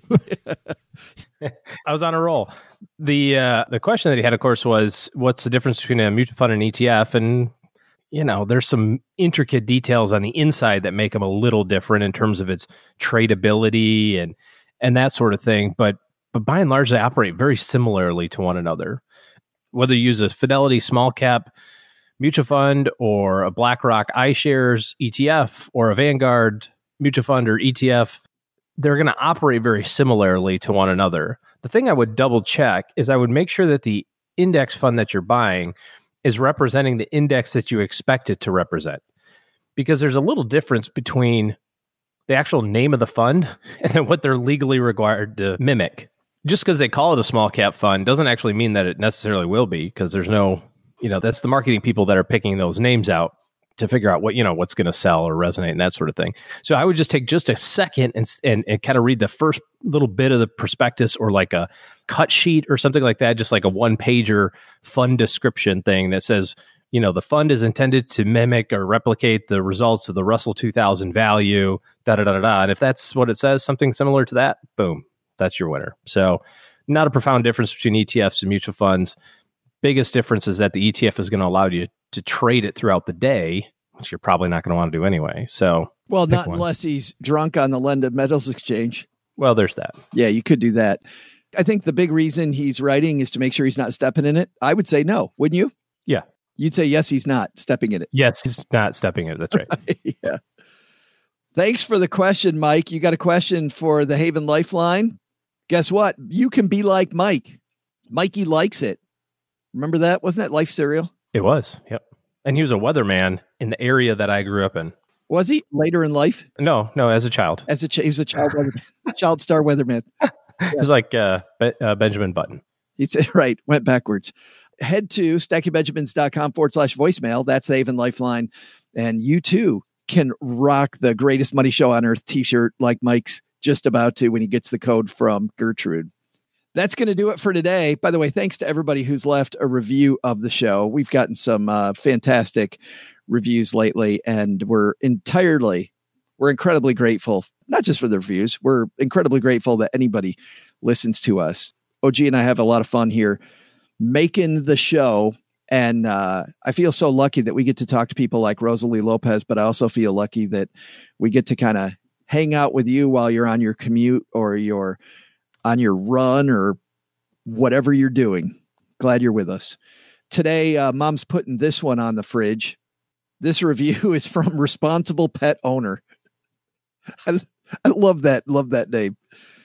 I was on a roll. The uh, the question that he had, of course, was what's the difference between a mutual fund and an E T F? And you know, there's some intricate details on the inside that make them a little different in terms of its tradability and and that sort of thing. But but by and large, they operate very similarly to one another. Whether you use a Fidelity small cap mutual fund or a BlackRock iShares E T F or a Vanguard mutual fund or E T F, they're going to operate very similarly to one another. The thing I would double check is I would make sure that the index fund that you're buying is representing the index that you expect it to represent. Because there's a little difference between the actual name of the fund and then what they're legally required to mimic. Just because they call it a small cap fund doesn't actually mean that it necessarily will be, because there's no, you know, that's the marketing people that are picking those names out to figure out what, you know, what's going to sell or resonate and that sort of thing. So I would just take just a second and, and, and kind of read the first little bit of the prospectus, or like a cut sheet or something like that, just like a one pager fund description thing that says, you know, the fund is intended to mimic or replicate the results of the Russell two thousand value, da da da da da. And if that's what it says, something similar to that, boom, that's your winner. So not a profound difference between E T Fs and mutual funds. Biggest difference is that the E T F is going to allow you to trade it throughout the day, which you're probably not going to want to do anyway. So, well, not one. Unless he's drunk on the London Metals Exchange. Well, there's that. Yeah, you could do that. I think the big reason he's writing is to make sure he's not stepping in it. I would say no, wouldn't you? Yeah. You'd say yes, he's not stepping in it. Yes, he's not stepping in it. That's right. Yeah. Thanks for the question, Mike. You got a question for the Haven Lifeline? Guess what? You can be like Mike. Mikey likes it. Remember that? Wasn't that Life Cereal? It was. Yep. And he was a weatherman in the area that I grew up in. Was he later in life? No, no, as a child. As a ch- he was a child weatherman, child star weatherman. Yeah. He was like uh, Be- uh, Benjamin Button. He said, right, went backwards. Head to stackingbenjamins.com forward slash voicemail. That's the Haven Lifeline. And you too can rock the greatest money show on earth t-shirt like Mike's just about to when he gets the code from Gertrude. That's going to do it for today. By the way, thanks to everybody who's left a review of the show. We've gotten some uh, fantastic reviews lately, and we're entirely, we're incredibly grateful, not just for the reviews. We're incredibly grateful that anybody listens to us. O G and I have a lot of fun here making the show. And uh, I feel so lucky that we get to talk to people like Rosalie Lopez, but I also feel lucky that we get to kind of hang out with you while you're on your commute or your on your run or whatever you're doing. Glad you're with us. Today, uh, Mom's putting this one on the fridge. This review is from Responsible Pet Owner. I, I love that. Love that name.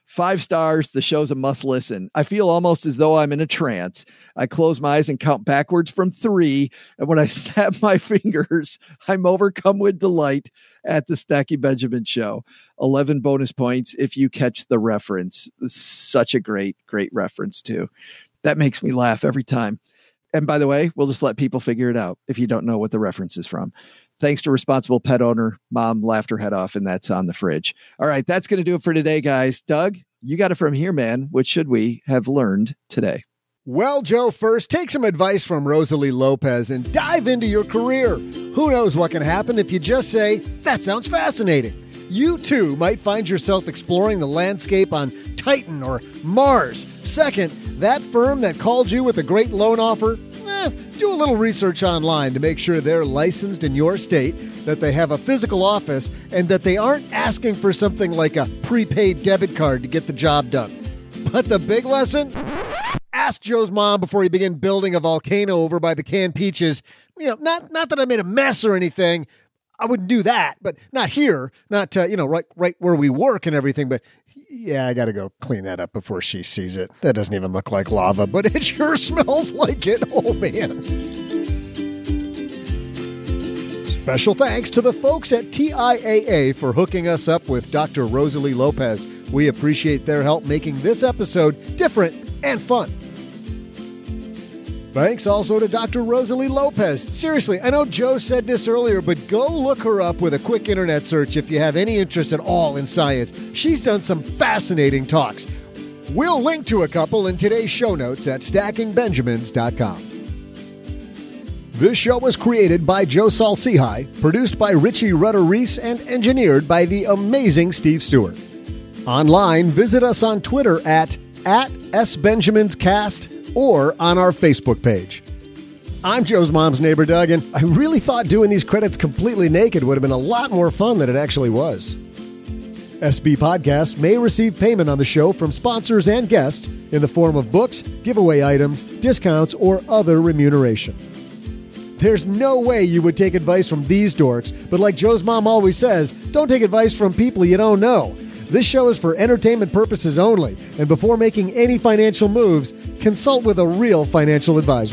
Five stars. The show's a must listen. I feel almost as though I'm in a trance. I close my eyes and count backwards from three. And when I snap my fingers, I'm overcome with delight at the Stacking Benjamin show. eleven bonus points if you catch the reference. It's such a great, great reference too. That makes me laugh every time. And by the way, we'll just let people figure it out if you don't know what the reference is from. Thanks to responsible pet owner. Mom laughed her head off, and that's on the fridge. All right, that's going to do it for today, guys. Doug, you got it from here, man. What should we have learned today? Well, Joe, first, take some advice from Rosalie Lopez and dive into your career. Who knows what can happen if you just say, that sounds fascinating. You, too, might find yourself exploring the landscape on Titan or Mars. Second, that firm that called you with a great loan offer, eh, do a little research online to make sure they're licensed in your state, that they have a physical office, and that they aren't asking for something like a prepaid debit card to get the job done. But the big lesson? Ask Joe's mom before you begin building a volcano over by the canned peaches. You know, not not that I made a mess or anything. I wouldn't do that, but not here, not, uh, you know, right right where we work and everything. But yeah, I got to go clean that up before she sees it. That doesn't even look like lava, but it sure smells like it. Oh, man. Special thanks to the folks at T I A A for hooking us up with Doctor Rosalie Lopez. We appreciate their help making this episode different and fun. Thanks also to Doctor Rosalie Lopez. Seriously, I know Joe said this earlier, but go look her up with a quick internet search if you have any interest at all in science. She's done some fascinating talks. We'll link to a couple in today's show notes at stacking benjamins dot com. This show was created by Joe Saul-Sehy, produced by Richie Rutter-Reese, and engineered by the amazing Steve Stewart. Online, visit us on Twitter at, at SBenjaminsCast or on our Facebook page. I'm Joe's mom's neighbor, Doug, and I really thought doing these credits completely naked would have been a lot more fun than it actually was. S B Podcasts may receive payment on the show from sponsors and guests in the form of books, giveaway items, discounts, or other remuneration. There's no way you would take advice from these dorks, but like Joe's mom always says, don't take advice from people you don't know. This show is for entertainment purposes only, and before making any financial moves, consult with a real financial advisor.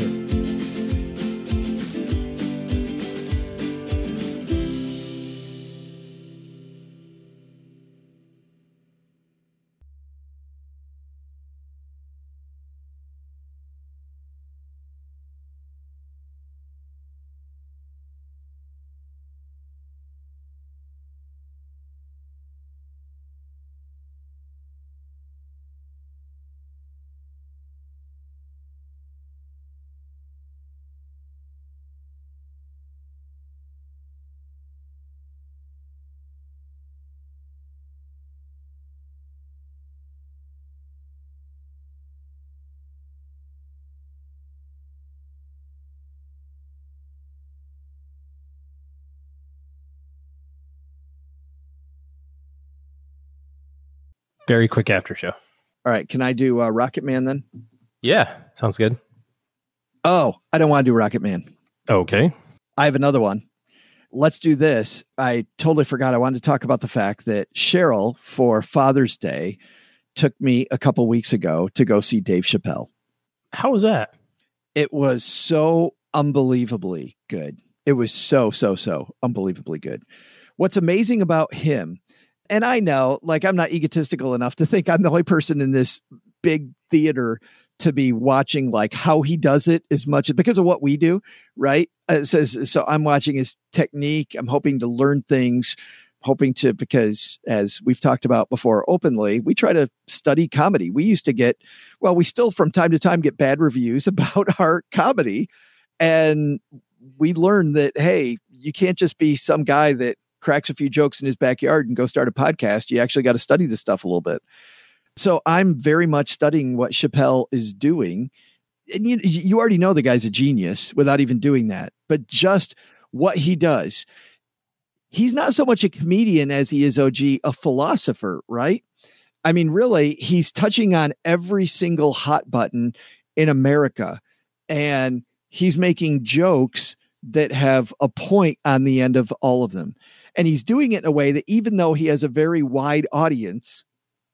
Very quick after show. All right. Can I do uh, Rocket Man then? Yeah. Sounds good. Oh, I don't want to do Rocket Man. Okay. I have another one. Let's do this. I totally forgot. I wanted to talk about the fact that Cheryl, for Father's Day, took me a couple weeks ago to go see Dave Chappelle. How was that? It was so unbelievably good. It was so, so, so unbelievably good. What's amazing about him, and I know, like, I'm not egotistical enough to think I'm the only person in this big theater to be watching like how he does it as much because of what we do. Right. Uh, so, so I'm watching his technique. I'm hoping to learn things, hoping to, because as we've talked about before openly, we try to study comedy. We used to get, well, we still from time to time get bad reviews about our comedy. And we learned that, hey, you can't just be some guy that cracks a few jokes in his backyard and go start a podcast. You actually got to study this stuff a little bit. So I'm very much studying what Chappelle is doing. And you, you already know the guy's a genius without even doing that, but just what he does. He's not so much a comedian as he is, O G, a philosopher, right? I mean, really, he's touching on every single hot button in America, and he's making jokes that have a point on the end of all of them. And he's doing it in a way that even though he has a very wide audience,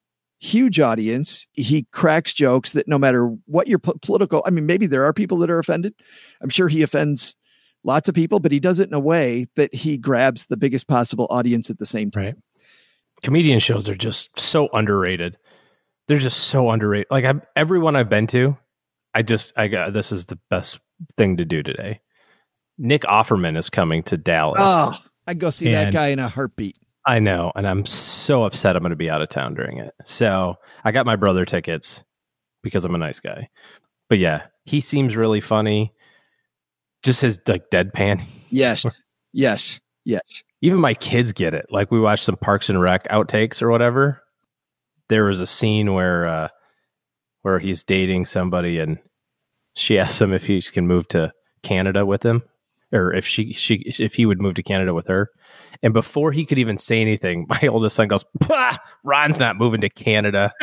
huge audience. He cracks jokes that no matter what your po- political, I mean, maybe there are people that are offended. I'm sure he offends lots of people, but he does it in a way that he grabs the biggest possible audience at the same time. Right. Comedian shows are just so underrated. They're just so underrated. Like I, everyone I've been to, I just, I got, this is the best thing to do today. Nick Offerman is coming to Dallas. Oh, I'd go see And that guy in a heartbeat. I know. And I'm so upset I'm going to be out of town during it. So I got my brother tickets because I'm a nice guy. But yeah, he seems really funny. Just his like deadpan. Yes. Yes. Yes. Even my kids get it. Like we watched some Parks and Rec outtakes or whatever. There was a scene where, uh, where he's dating somebody and she asks him if he can move to Canada with him, or if she, she, if he would move to Canada with her. And before he could even say anything, my oldest son goes, "Pah, Ron's not moving to Canada."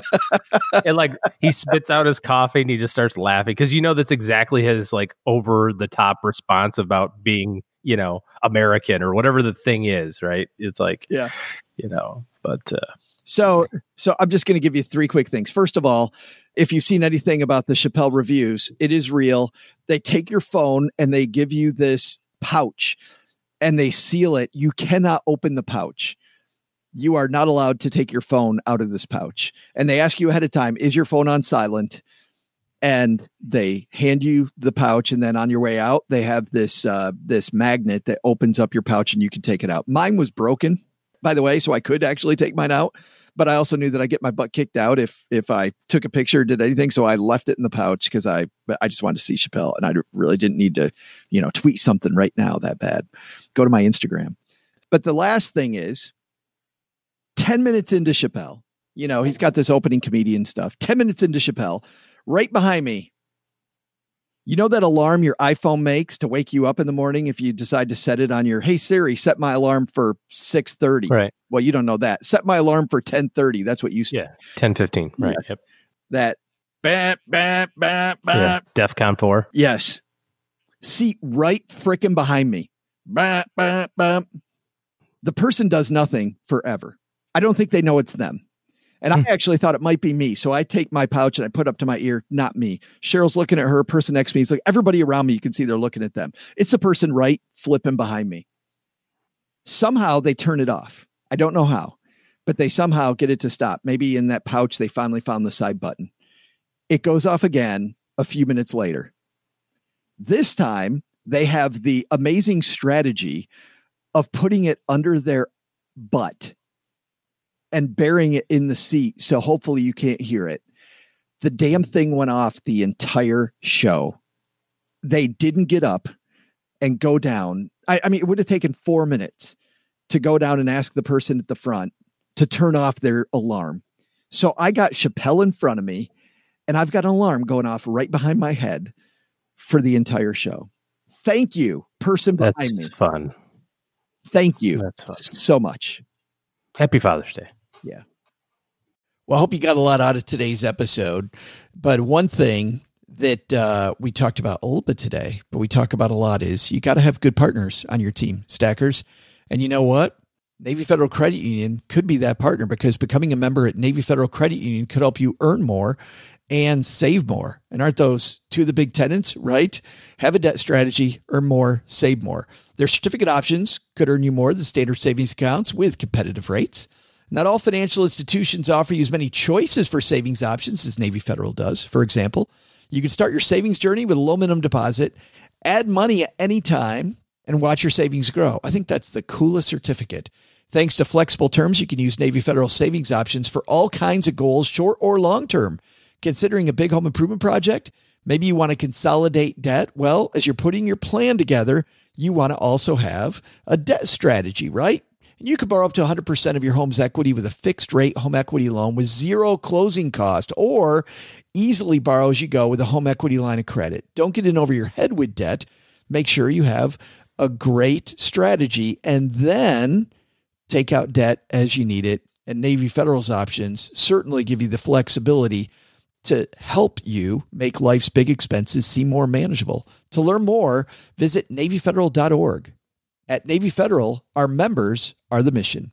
And like he spits out his coffee and he just starts laughing. Cause you know, that's exactly his like over the top response about being, you know, American or whatever the thing is. Right. It's like, yeah, you know, but, uh, So, so I'm just going to give you three quick things. First of all, if you've seen anything about the Chappelle reviews, it is real. They take your phone and they give you this pouch and they seal it. You cannot open the pouch. You are not allowed to take your phone out of this pouch. And they ask you ahead of time, is your phone on silent? And they hand you the pouch. And then on your way out, they have this, uh, this magnet that opens up your pouch and you can take it out. Mine was broken, by the way, so I could actually take mine out. But I also knew that I get my butt kicked out if if I took a picture or did anything. So I left it in the pouch because I I just wanted to see Chappelle. And I really didn't need to, you know, tweet something right now that bad. Go to my Instagram. But the last thing is ten minutes into Chappelle, you know, he's got this opening comedian stuff. ten minutes into Chappelle, right behind me. You know that alarm your iPhone makes to wake you up in the morning if you decide to set it on your, hey, Siri, set my alarm for six thirty. Right. Well, you don't know that. Set my alarm for ten thirty. That's what you said. Yeah. ten fifteen. Right. Yeah. Yep. That. Bam, bam, bam, bam. Yeah. DEFCON four. Yes. Seat right frickin' behind me. Bam, bam, bam. The person does nothing forever. I don't think they know it's them. And I actually thought it might be me. So I take my pouch and I put up to my ear, not me. Cheryl's looking at her, person next to me. He's like, everybody around me, you can see they're looking at them. It's the person right flipping behind me. Somehow they turn it off. I don't know how, but they somehow get it to stop. Maybe in that pouch, they finally found the side button. It goes off again a few minutes later. This time they have the amazing strategy of putting it under their butt and burying it in the seat. So hopefully you can't hear it. The damn thing went off the entire show. They didn't get up and go down. I, I mean, it would have taken four minutes to go down and ask the person at the front to turn off their alarm. So I got Chappelle in front of me and I've got an alarm going off right behind my head for the entire show. Thank you, person behind That's me. fun. Thank you That's fun. so much. Happy Father's Day. Yeah. Well, I hope you got a lot out of today's episode. But one thing that uh, we talked about a little bit today, but we talk about a lot is you got to have good partners on your team, stackers. And you know what? Navy Federal Credit Union could be that partner because becoming a member at Navy Federal Credit Union could help you earn more and save more. And aren't those two of the big tenets, right? Have a debt strategy, earn more, save more. Their certificate options could earn you more than standard savings accounts with competitive rates. Not all financial institutions offer you as many choices for savings options as Navy Federal does. For example, you can start your savings journey with a low minimum deposit, add money at any time, and watch your savings grow. I think that's the coolest certificate. Thanks to flexible terms, you can use Navy Federal savings options for all kinds of goals, short or long-term. Considering a big home improvement project, maybe you want to consolidate debt. Well, as you're putting your plan together, you want to also have a debt strategy, right? And you could borrow up to one hundred percent of your home's equity with a fixed rate home equity loan with zero closing cost, or easily borrow as you go with a home equity line of credit. Don't get in over your head with debt. Make sure you have a great strategy and then take out debt as you need it. And Navy Federal's options certainly give you the flexibility to help you make life's big expenses seem more manageable. To learn more, visit Navy Federal dot org. At Navy Federal, our members are the mission.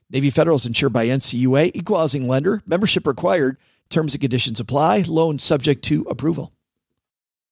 Navy Federal is insured by N C U A, equal housing lender, membership required. Terms and conditions apply. Loan subject to approval.